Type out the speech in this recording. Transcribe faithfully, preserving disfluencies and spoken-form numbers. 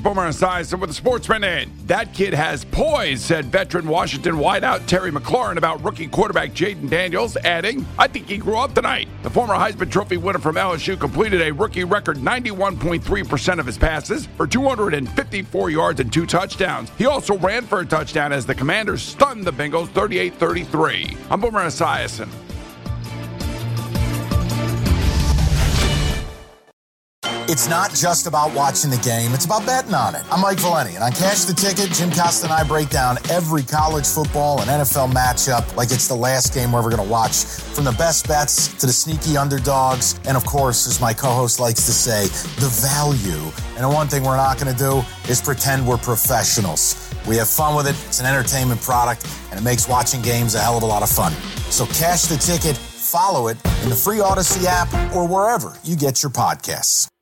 Boomer Esiason with the Sports Minute. That kid has poise, said veteran Washington wideout Terry McLaurin about rookie quarterback Jaden Daniels, adding, I think he grew up tonight. The former Heisman Trophy winner from L S U completed a rookie record ninety-one point three percent of his passes for two hundred fifty-four yards and two touchdowns. He also ran for a touchdown as the Commanders stunned the Bengals thirty-eight thirty-three. I'm Boomer Esiason. It's not just about watching the game, it's about betting on it. I'm Mike Valeni, and on Cash the Ticket, Jim Costa and I break down every college football and N F L matchup like it's the last game we're ever going to watch. From the best bets to the sneaky underdogs, and of course, as my co-host likes to say, the value. And the one thing we're not going to do is pretend we're professionals. We have fun with it, it's an entertainment product, and it makes watching games a hell of a lot of fun. So Cash the Ticket, follow it in the free Odyssey app or wherever you get your podcasts.